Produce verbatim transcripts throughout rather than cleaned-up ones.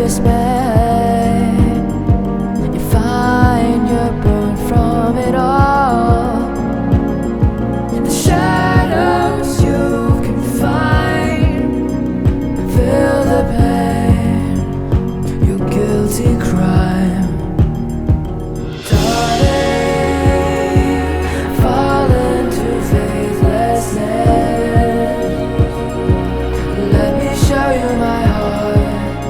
dismay. You find you're burned from it all. In the shadows you can find, feel the pain, your guilty crime. Darling, fall into faithlessness. Let me show you my heart.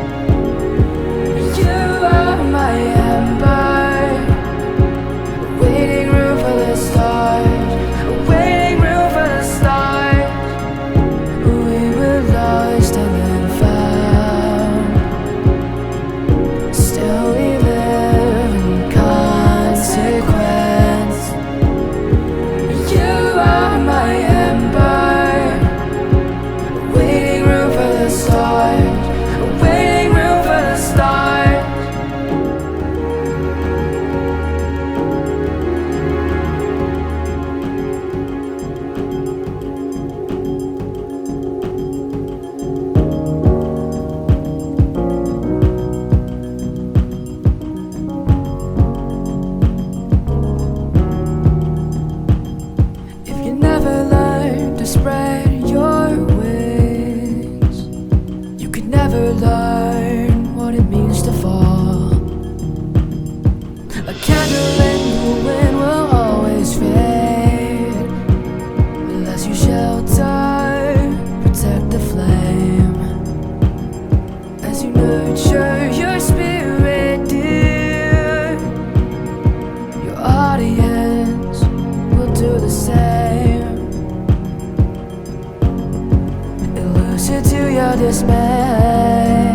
You are my ember, waiting room for the stars, waiting room for the stars. We were lost and then found. Still we live in consequence. You are my ember, waiting room for the stars, waiting room for the stars. If you never learn to spread your wings, you could never learn what it means to fall. A candle in the wind will always fade, unless you shelter, protect the flame. As you nurture your spirit, dear, your audience will do the same. Elusive to your dismay.